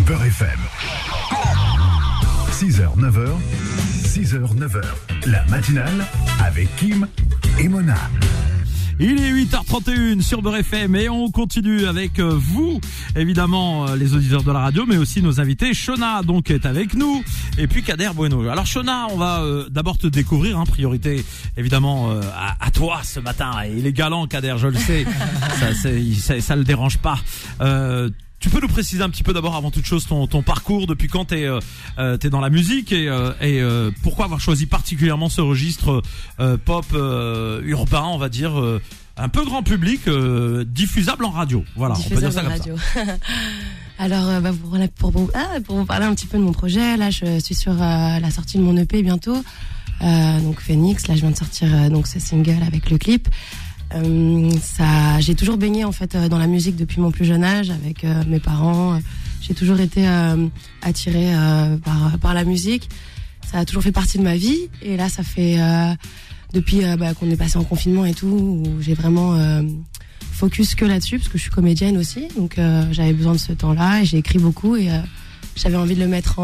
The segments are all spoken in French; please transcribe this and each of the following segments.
Beurre FM. 6h, 9h, 6h, 9h. La matinale avec Kim et Mona. Il est 8h31 sur Beurre FM et on continue avec vous, évidemment les auditeurs de la radio, mais aussi nos invités. Shona donc est avec nous et puis Kader Bueno. Alors Shona, on va d'abord te découvrir, priorité évidemment à toi ce matin. Il est galant Kader, je le sais, ça le dérange pas. Tu peux nous préciser un petit peu d'abord, avant toute chose, ton parcours, depuis quand t'es dans la musique et pourquoi avoir choisi particulièrement ce registre pop urbain, on va dire, un peu grand public, diffusable en radio. Voilà, diffusable, on peut dire ça comme radio. Ça. Alors, pour vous parler un petit peu de mon projet, là, je suis sur la sortie de mon EP bientôt, donc Phoenix. Là, je viens de sortir donc ce single avec le clip. J'ai toujours baigné en fait dans la musique depuis mon plus jeune âge avec mes parents. J'ai toujours été attirée par la musique. Ça a toujours fait partie de ma vie. Et là, ça fait depuis qu'on est passé en confinement et tout, où j'ai vraiment focus que là-dessus parce que je suis comédienne aussi. Donc j'avais besoin de ce temps-là et j'ai écrit beaucoup et j'avais envie de le mettre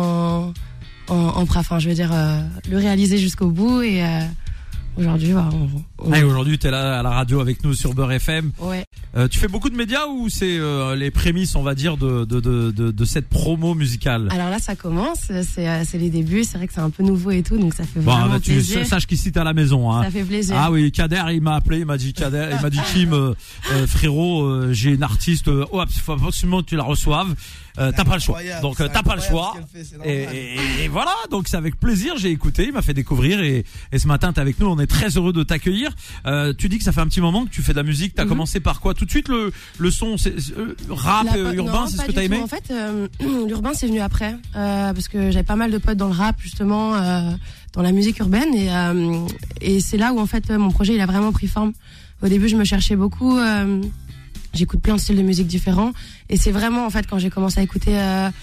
le réaliser jusqu'au bout et aujourd'hui, aujourd'hui, t'es là à la radio avec nous sur Beurre FM. Ouais. Tu fais beaucoup de médias ou c'est les prémices, on va dire, de cette promo musicale? Alors là, ça commence. C'est les débuts. C'est vrai que c'est un peu nouveau et tout, donc ça fait vraiment plaisir. Sache qu'ici t'es à la maison. Ça fait plaisir. Ah oui, Kader, il m'a appelé, il m'a dit Kim, frérot, j'ai une artiste. Il faut absolument que tu la reçoives. T'as pas le choix. Donc t'as pas le choix. Et voilà. Donc c'est avec plaisir. J'ai écouté. Il m'a fait découvrir et ce matin t'es avec nous. On est très heureux de t'accueillir. Tu dis que ça fait un petit moment que tu fais de la musique. T'as commencé par quoi? Tout de suite le son, c'est rap urbain, c'est ce que t'as aimé? En fait, l'urbain c'est venu après parce que j'avais pas mal de potes dans le rap justement, dans la musique urbaine et c'est là où en fait mon projet il a vraiment pris forme. Au début, je me cherchais beaucoup. J'écoute plein de styles de musique différents et c'est vraiment en fait quand j'ai commencé à écouter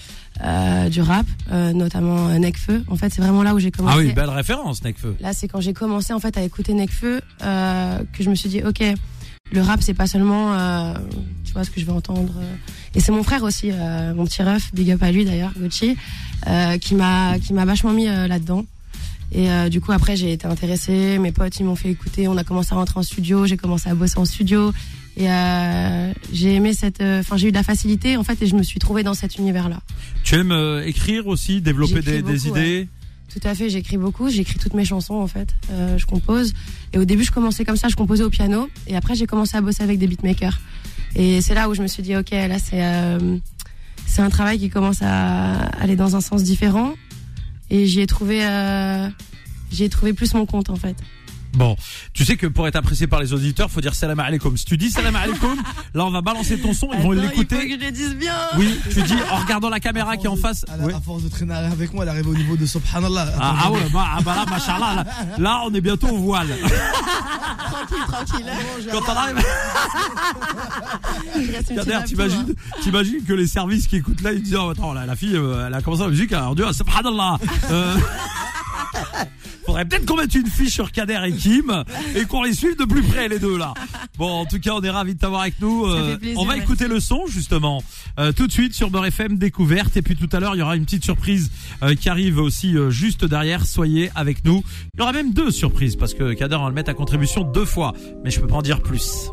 du rap, notamment Nekfeu. En fait, c'est vraiment là où j'ai commencé. Ah oui, belle référence, Nekfeu. Là, c'est quand j'ai commencé en fait à écouter Nekfeu que je me suis dit ok, le rap c'est pas seulement tu vois ce que je vais entendre. Et c'est mon frère aussi, mon petit ref, big up à lui d'ailleurs, Gucci, qui m'a vachement mis là-dedans. Et du coup après j'ai été intéressée, mes potes ils m'ont fait écouter, on a commencé à rentrer en studio, j'ai commencé à bosser en studio. Et j'ai aimé j'ai eu de la facilité en fait et je me suis trouvée dans cet univers-là. Tu aimes écrire aussi, développer des idées? Ouais. Tout à fait, j'écris beaucoup, j'écris toutes mes chansons en fait, je compose. Et au début je commençais comme ça, je composais au piano et après j'ai commencé à bosser avec des beatmakers. Et c'est là où je me suis dit ok, là c'est un travail qui commence à aller dans un sens différent et j'y ai trouvé plus mon compte en fait. Bon, tu sais que pour être apprécié par les auditeurs, faut dire salam alaikum. Si tu dis salam alaikum, là on va balancer ton son, ils vont l'écouter. Il faut que je le dise bien. Oui, tu dis en regardant la caméra qui est en face. À force de traîner avec moi, elle arrive au niveau de Subhanallah. Là, machallah, là on est bientôt au voile. Tranquille. Quand on arrive. T'imagines que les services qui écoutent là, ils disent oh, attends, la fille, elle a commencé la musique, alors Dieu, Subhanallah. Faudrait peut-être qu'on mette une fiche sur Kader et Kim et qu'on les suive de plus près les deux là. Bon, en tout cas, on est ravis de t'avoir avec nous. On va écouter le son justement tout de suite sur Beurre FM découverte et puis tout à l'heure, il y aura une petite surprise qui arrive aussi juste derrière. Soyez avec nous. Il y aura même deux surprises parce que Kader va le mettre à contribution 2 fois, mais je peux pas en dire plus.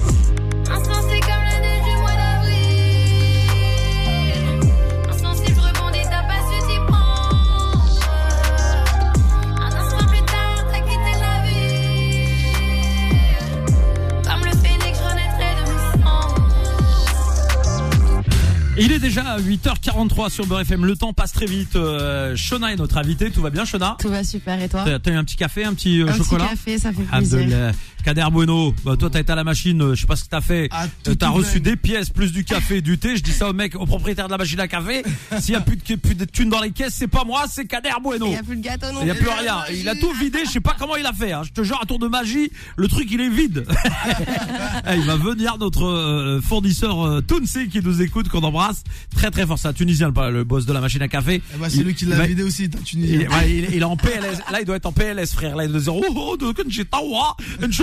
Il est déjà 8h43 sur Beurre FM. Le temps passe très vite. Shona est notre invitée. Tout va bien, Shona? Tout va super. Et toi? T'as eu un petit café, un petit chocolat? Un petit café, ça fait plaisir. Kader Bueno, toi t'as été à la machine, je sais pas ce que t'as fait. T'as reçu des pièces, plus du café, du thé. Je dis ça au mec, au propriétaire de la machine à café. S'il y a plus de thunes dans les caisses, c'est pas moi, c'est Kader Bueno. Il y a plus de gâteau non plus. Il y a plus rien. Il a tout vidé. Je sais pas comment il a fait. Je te jure, à tour de magie, le truc il est vide. Il va venir notre fournisseur Tounsi qui nous écoute, qu'on embrasse très très fort. C'est un Tunisien, le boss de la machine à café. C'est lui qui l'a vidé aussi, Tunisien. Il est en PLS. Là, il doit être en PLS, frère. Là, il doit dire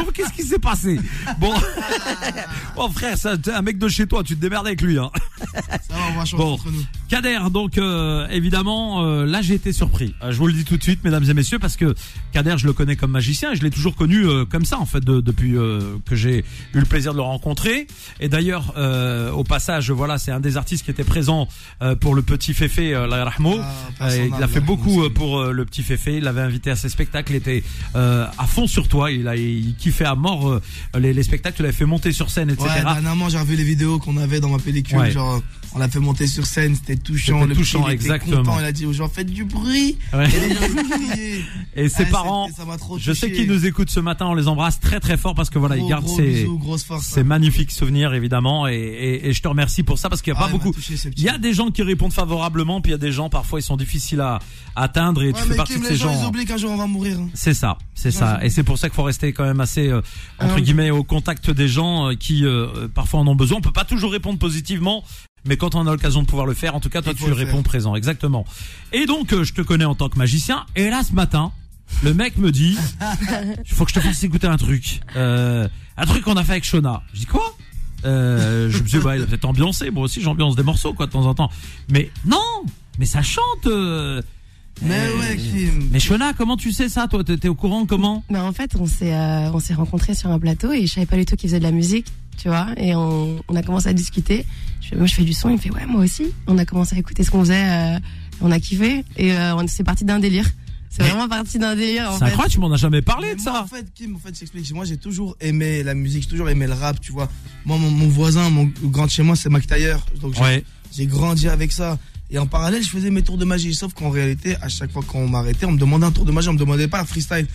qu'est-ce qui s'est passé? Bon. Bon, frère, c'est un mec de chez toi, tu te démerdes avec lui, hein. Ça va, on va changer entre nous. Kader, donc évidemment, là j'ai été surpris. Je vous le dis tout de suite, mesdames et messieurs, parce que Kader, je le connais comme magicien et je l'ai toujours connu comme ça, en fait, depuis que j'ai eu le plaisir de le rencontrer. Et d'ailleurs, au passage, voilà, c'est un des artistes qui était présent pour le petit Féfé, Allah yarhamou. Il a fait beaucoup pour le petit Féfé. Il l'avait invité à ses spectacles. Il était à fond sur toi. Il kiffait à mort les spectacles. Tu l'avais fait monter sur scène, etc. Ouais, dernièrement, j'ai revu les vidéos qu'on avait dans ma pellicule. Ouais. Genre, on l'a fait monter sur scène. C'était touchant. C'était touchant, il exactement. était content. Il a dit aux gens, faites du bruit. Ouais. Et les gens criaient. Et ses parents, ça m'a trop je sais touché. qu'ils nous écoutent ce matin. On les embrasse très très fort parce que voilà, ils gardent Gros ces bisous, grosse force, ces magnifiques souvenirs évidemment. Et je te remercie pour ça parce qu'il y a pas il m'a beaucoup. touché, ce petit. Il y a des gens qui répondent favorablement, puis il y a des gens parfois ils sont difficiles à atteindre et tu fais mais partie Kim, de les ces gens, ils gens. oublient qu'un jour on va mourir. Hein. C'est ça. Et c'est pour ça qu'il faut rester quand même assez entre guillemets au contact des gens qui parfois en ont besoin. On peut pas toujours répondre positivement, mais quand on a l'occasion de pouvoir le faire, en tout cas toi tu réponds présent, exactement. Et donc je te connais en tant que magicien. Et là ce matin, le mec me dit, il faut que je te fasse écouter un truc qu'on a fait avec Shona. Je dis quoi? Je me suis dit, bah, il a peut-être ambiancé. Moi aussi j'ambiance des morceaux quoi de temps en temps. Mais non, mais ça chante. Mais ouais, Kim. Mais Shona, comment tu sais ça, toi? T'es au courant comment? Bah en fait, on s'est rencontrés sur un plateau et je savais pas du tout qu'il faisait de la musique, tu vois. Et on a commencé à discuter. Moi, je fais du son. Il me fait ouais, moi aussi. On a commencé à écouter ce qu'on faisait. On a kiffé et c'est parti d'un délire. C'est vraiment parti d'un délire. C'est incroyable, tu m'en as jamais parlé de moi, ça. En fait, Kim, j'explique. Moi, j'ai toujours aimé la musique, j'ai toujours aimé le rap, tu vois. Moi, mon voisin, mon grand de chez moi, c'est Mac Taylor. Donc, j'ai grandi avec ça. Et en parallèle, je faisais mes tours de magie. Sauf qu'en réalité, à chaque fois qu'on m'arrêtait, on me demandait un tour de magie, on me demandait pas un freestyle.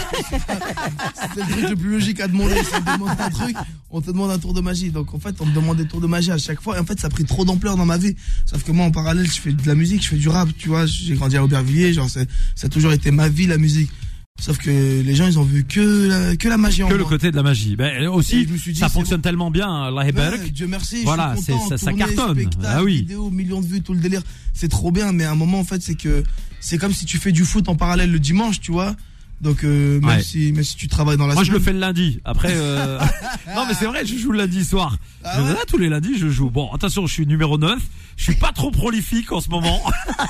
C'était le truc le plus logique à demander. Si on te demande un truc, on te demande un tour de magie. Donc en fait, on me demandait tour de magie à chaque fois. Et en fait, ça a pris trop d'ampleur dans ma vie. Sauf que moi, en parallèle, je fais de la musique, je fais du rap, tu vois. J'ai grandi à Aubervilliers, genre ça a toujours été ma vie, la musique. Sauf que les gens, ils ont vu que la magie en moi. Que le côté de la magie. Ben aussi, je me suis dit, ça fonctionne tellement bien, Allah Barak. Dieu merci. Voilà, je suis content, ça cartonne. Ah oui. Vidéos, millions de vues, tout le délire. C'est trop bien, mais à un moment, en fait, c'est comme si tu fais du foot en parallèle le dimanche, tu vois. Donc même si tu travailles dans la Moi semaine. je le fais le lundi. Après non mais c'est vrai, je joue le lundi soir. Là tous les lundis je joue. Bon, attention, je suis numéro 9. Je suis pas trop prolifique en ce moment.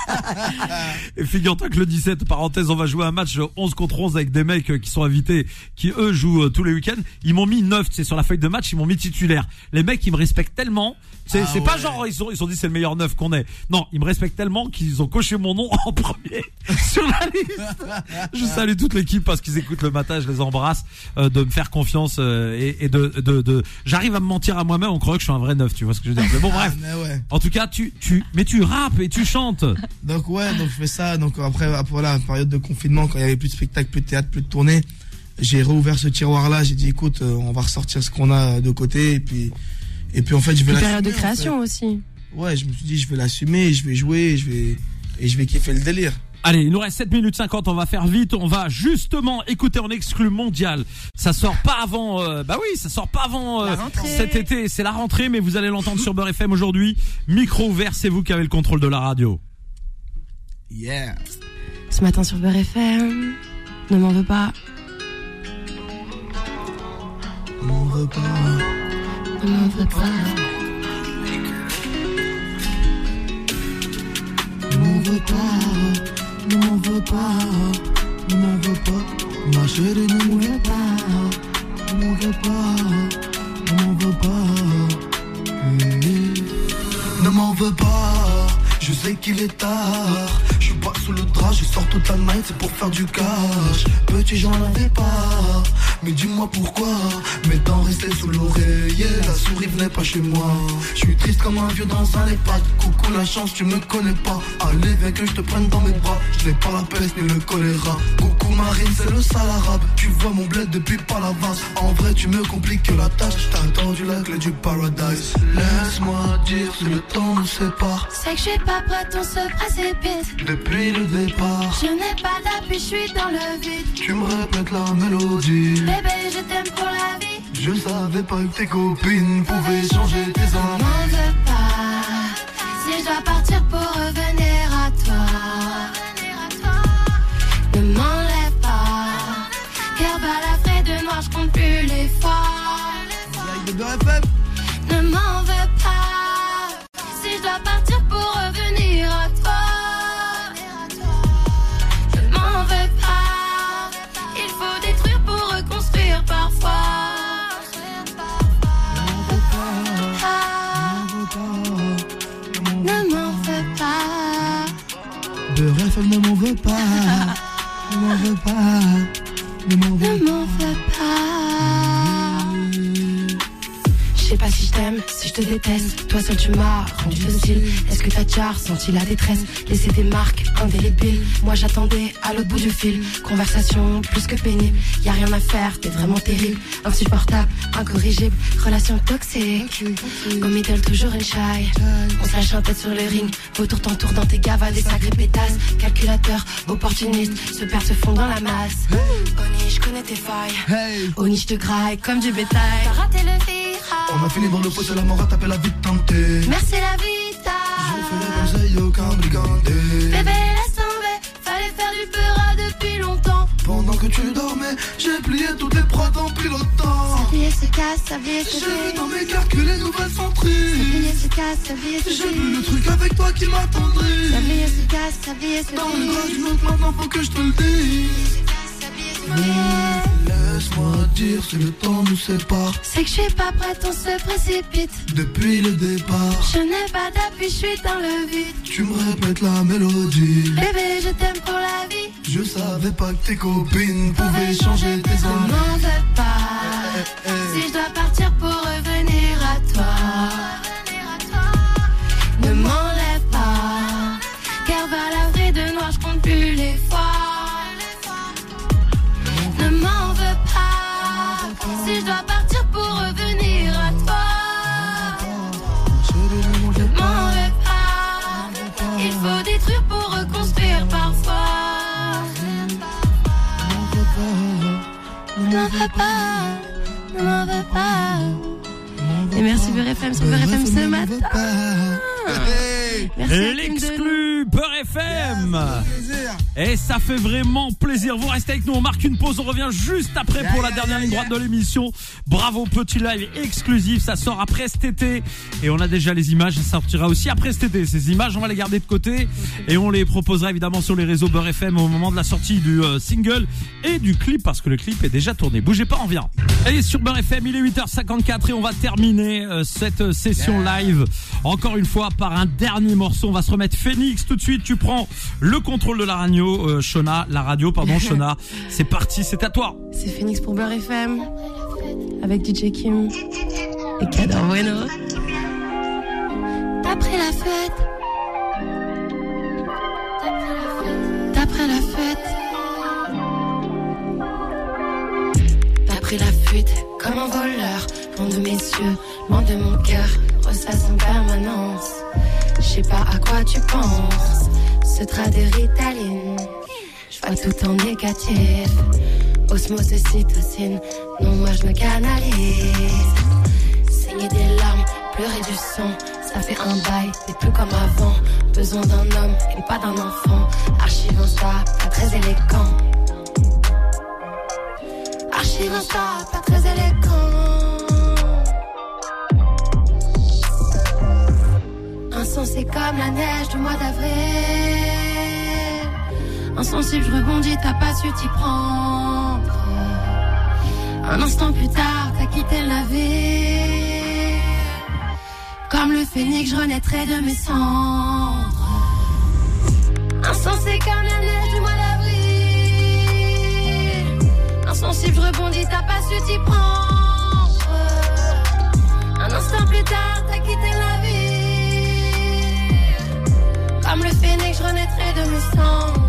Et figure-toi que le 17, parenthèse, on va jouer un match 11 contre 11 avec des mecs qui sont invités, qui eux jouent tous les week-ends. Ils m'ont mis 9, tu sais, sur la feuille de match, ils m'ont mis titulaire. Les mecs, ils me respectent tellement. C'est pas genre, ils ont dit c'est le meilleur 9 qu'on ait. Non, ils me respectent tellement qu'ils ont coché mon nom en premier sur la liste. Je salue toute l'équipe parce qu'ils écoutent le matin, je les embrasse, de me faire confiance, et de j'arrive à me mentir à moi-même, on croit que je suis un vrai 9, tu vois ce que je veux dire. Mais bon, bref. En tout cas, mais tu rappes et tu chantes. Donc je fais ça. Donc après voilà, période de confinement, quand il y avait plus de spectacles, plus de théâtre, plus de tournées, j'ai réouvert ce tiroir-là. J'ai dit écoute, on va ressortir ce qu'on a de côté et puis en fait je vais l'assumer. Période de création aussi. Ouais, je me suis dit je vais l'assumer, je vais jouer, je vais kiffer le délire. Allez, il nous reste 7 minutes 50, on va faire vite, on va justement écouter en exclu mondial. Ça sort pas avant, ça sort pas avant cet été, c'est la rentrée, mais vous allez l'entendre sur Beurre FM aujourd'hui. Micro ouvert, c'est vous qui avez le contrôle de la radio. Yeah. Ce matin sur Beurre FM, ne m'en veux pas. Ne m'en veux pas. Ne m'en veux pas. Ne m'en veux pas, ne m'en veux pas, ne m'en veux pas, ma chérie ne m'en veux pas, ne m'en veux pas, ne m'en veux pas, ne m'en veux pas, je sais qu'il est tard, je suis pas sous le drap, je sors toute la night, c'est pour faire du cash, petit j'en avais pas, mais dis-moi pourquoi, mes dents restaient sous l'oreiller, la souris venait pas chez moi, je suis triste comme un vieux dans un EHPAD, coucou la chance tu me connais pas, allez viens que je te prenne dans mes bras, je n'ai pas la peste ni le choléra, coucou Marine c'est le sale arabe, tu vois mon bled depuis Palavas, en vrai tu me compliques la tâche, t'as attendu la clé du paradise, laisse-moi dire si le temps nous sépare, c'est que je suis pas prête, on se précipite, depuis le départ, je n'ai pas d'appui, je suis dans le vide, tu me répètes la mélodie, bébé je t'aime pour la vie, je savais pas que tes copines pouvaient changer tes ne m'en veux pas, si je dois partir pour revenir à toi, ne m'enlève pas, cœur balafré de noir, je compte plus Beurre FM ne m'en veut pas. Ne m'en veux pas. Ne m'en veux pas. Je sais pas si je t'aime, si je te déteste. Toi seul tu m'as rendu docile. Est-ce que t'as déjà ressenti la détresse? Laisser des marques indélébiles. Moi j'attendais à l'autre bout du fil. Conversation plus que pénible. Y'a rien à faire, t'es vraiment terrible. Insupportable, incorrigible. Relation toxique. Au middle toujours une shy. On se lâche un tête sur le ring. Vautour t'entoure dans tes gavas, des sacrés pétasses. Calculateur, opportuniste. Se perd, se fond dans la masse. Oni, je connais tes failles. Oni, je te graille comme du bétail. T'as raté le virage. On a fini dans le poste, la mort a tapé la vie de tenter. Merci la vita. J'ai fait les conseils, aucun brigandé. Bébé laisse tomber, fallait faire du peura depuis longtemps. Pendant que tu dormais, j'ai plié toutes les prods en pilotant. Sablier se casse, sablier se j'ai vu dans mes calculs les nouvelles centries. Sablier se casse, sablier se j'ai vu le truc avec toi qui m'attendrit. Sablier se casse, sablier se dans les bras d'une autre maintenant faut que je te le dise. Laisse-moi dire si le temps nous sépare. C'est que je suis pas prête, on se précipite. Depuis le départ, je n'ai pas d'appui, je suis dans le vide. Tu me répètes la mélodie. Bébé, je t'aime pour la vie. Je savais pas que tes copines pouvaient changer tes envies. Ne m'en veux pas. Si je dois partir pour revenir à toi. Ne m'enlève pas. Car va laver de noir, je compte plus les fois. Ne m'en veux pas. Si je dois partir pour revenir à toi. Ne m'en veux pas. Il faut détruire pour reconstruire parfois. Ne m'en veux pas. Ne m'en veux pas. Et merci Beurre FM sur Beurre FM ce matin. Et l'exclu Beurre FM. Et ça fait vraiment plaisir. Vous restez avec nous, on marque une pause, on revient juste après pour la dernière ligne droite de l'émission. Bravo, petit live exclusif, ça sort après cet été. Et on a déjà les images, ça sortira aussi après cet été. Ces images, on va les garder de côté et on les proposera évidemment sur les réseaux Beurre FM au moment de la sortie du single et du clip, parce que le clip est déjà tourné. Bougez pas, on vient. Et sur Beurre FM, il est 8h54 et on va terminer cette session live encore une fois par un dernier morceau. On va se remettre Phoenix tout de suite. Tu prends le contrôle de la radio, Shona, Shona. C'est parti, c'est à toi. C'est Phoenix pour Beurre FM avec DJ Kim et Kader Bueno. D'après la fête, d'après la fête, d'après la fuite, comme un voleur, loin de mes yeux, loin de mon cœur, ressasse en permanence. Je sais pas à quoi tu penses, ce trait de Ritaline, je vois tout en négatif. Osmose, cytocine, non moi je me canalise. Saigner des larmes, pleurer du sang, ça fait un bail, t'es plus comme avant. Besoin d'un homme et pas d'un enfant. Archive Insta, pas très élégant. Archive Insta, pas très élégant. Insensé comme la neige du mois d'avril. Insensible, je rebondis, t'as pas su t'y prendre. Un instant plus tard, t'as quitté la vie. Comme le phénix, je renaîtrai de mes cendres. Insensé comme la neige du mois d'avril. Insensible, je rebondis, t'as pas su t'y prendre. Un instant plus tard, t'as quitté la vie. Comme le phénix, je renaîtrai de mes cendres.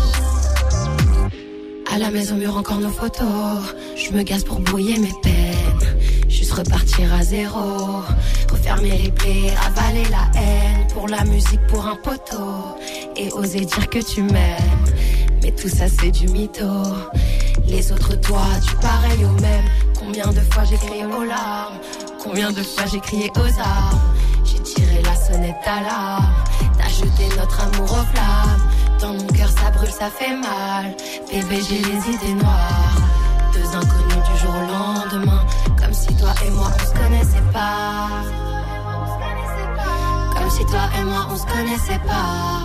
À la maison, mur encore nos photos. Je me gaze pour brouiller mes peines. Juste repartir à zéro. Refermer les plaies, avaler la haine. Pour la musique, pour un poteau. Et oser dire que tu m'aimes. Mais tout ça c'est du mytho. Les autres toi, du pareil au même. Combien de fois j'ai crié aux larmes. Combien de fois j'ai crié aux armes. J'ai tiré la sonnette d'alarme. T'as jeté notre amour aux flammes. Dans mon cœur ça brûle, ça fait mal. Bébé j'ai les idées noires. Deux inconnus du jour au lendemain. Comme si toi et moi on se connaissait pas. Comme si toi et moi on se connaissait pas.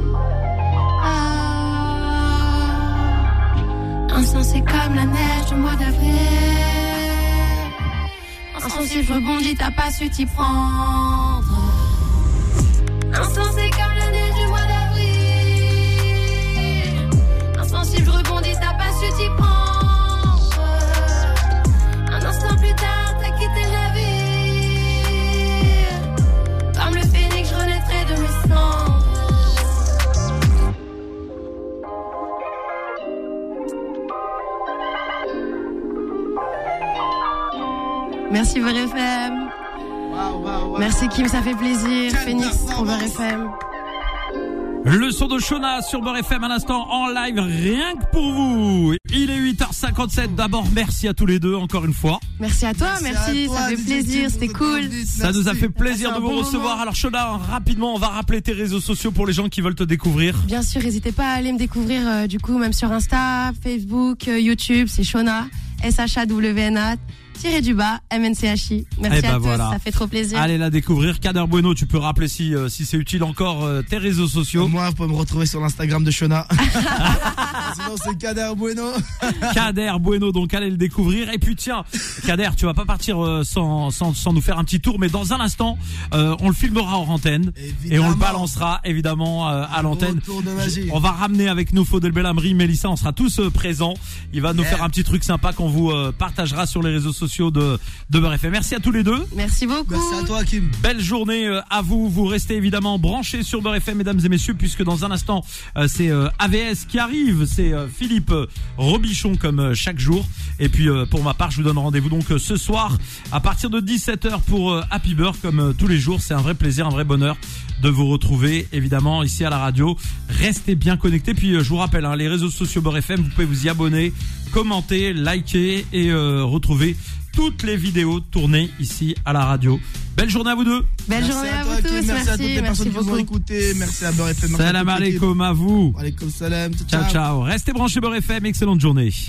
Insensé comme la neige du mois d'avril. Insensé je rebondis, t'as pas su t'y prendre. Insensé comme la neige du mois d'avril. Merci Beurre FM. Merci Kim, ça fait plaisir. Phoenix pour Beurre FM. Le son de Shona sur Beurre FM à l'instant en live, rien que pour vous. Il est 8h57. D'abord, merci à tous les deux encore une fois. Merci à toi, merci, ça fait plaisir, c'était cool. Ça nous a fait plaisir de vous recevoir. Alors Shona, rapidement, on va rappeler tes réseaux sociaux pour les gens qui veulent te découvrir. Bien sûr, n'hésitez pas à aller me découvrir du coup, même sur Insta, Facebook, YouTube, c'est Shona, SHAWNA. _MNCHI. Merci à tous, voilà. Ça fait trop plaisir. Allez la découvrir. Kader Bueno, tu peux rappeler si c'est utile encore tes réseaux sociaux. Moi, vous pouvez me retrouver sur l'Instagram de Shona. Sinon, c'est Kader Bueno. Kader Bueno, donc allez le découvrir. Et puis tiens, Kader, tu vas pas partir sans nous faire un petit tour, mais dans un instant, on le filmera hors antenne. Évidemment. Et on le balancera évidemment à l'antenne. On va ramener avec nous Faudel Belhamri, Mélissa, on sera tous présents. Il va nous faire un petit truc sympa qu'on vous partagera sur les réseaux sociaux de Beurre FM. Merci à tous les deux. Merci beaucoup. Merci à toi, Kim. Belle journée à vous. Vous restez évidemment branchés sur Beurre FM, mesdames et messieurs, puisque dans un instant, c'est AVS qui arrive. C'est Philippe Robichon comme chaque jour. Et puis pour ma part, je vous donne rendez-vous donc ce soir à partir de 17h pour Happy Beurre comme tous les jours. C'est un vrai plaisir, un vrai bonheur de vous retrouver évidemment ici à la radio. Restez bien connectés. Puis je vous rappelle, les réseaux sociaux Beurre FM, vous pouvez vous y abonner, commenter, liker et retrouver toutes les vidéos tournées ici à la radio. Belle journée à vous deux. Belle journée à vous tous. Merci à toutes les personnes qui nous ont écoutés. Merci à Beurre FM. Salam alaikum à vous. Alaikum salam. Ciao ciao. Restez branchés Beurre FM. Excellente journée.